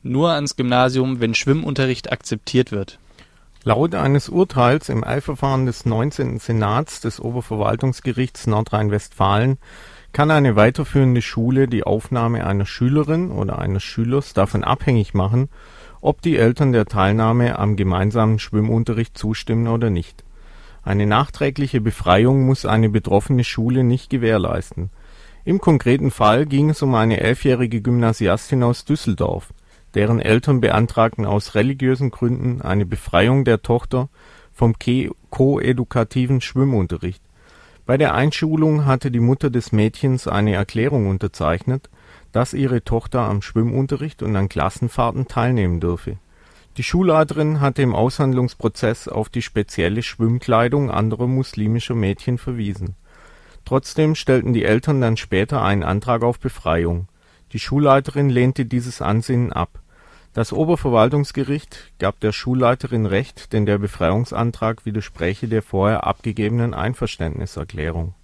Nur ans Gymnasium, wenn Schwimmunterricht akzeptiert wird. Laut eines Urteils im Eilverfahren des 19. Senats des Oberverwaltungsgerichts Nordrhein-Westfalen kann eine weiterführende Schule die Aufnahme einer Schülerin oder eines Schülers davon abhängig machen, ob die Eltern der Teilnahme am gemeinsamen Schwimmunterricht zustimmen oder nicht. Eine nachträgliche Befreiung muss eine betroffene Schule nicht gewährleisten. Im konkreten Fall ging es um eine 11-jährige Gymnasiastin aus Düsseldorf. Deren Eltern beantragten aus religiösen Gründen eine Befreiung der Tochter vom koedukativen Schwimmunterricht. Bei der Einschulung hatte die Mutter des Mädchens eine Erklärung unterzeichnet, dass ihre Tochter am Schwimmunterricht und an Klassenfahrten teilnehmen dürfe. Die Schulleiterin hatte im Aushandlungsprozess auf die spezielle Schwimmkleidung anderer muslimischer Mädchen verwiesen. Trotzdem stellten die Eltern dann später einen Antrag auf Befreiung. Die Schulleiterin lehnte dieses Ansinnen ab. Das Oberverwaltungsgericht gab der Schulleiterin Recht, denn der Befreiungsantrag widerspräche der vorher abgegebenen Einverständniserklärung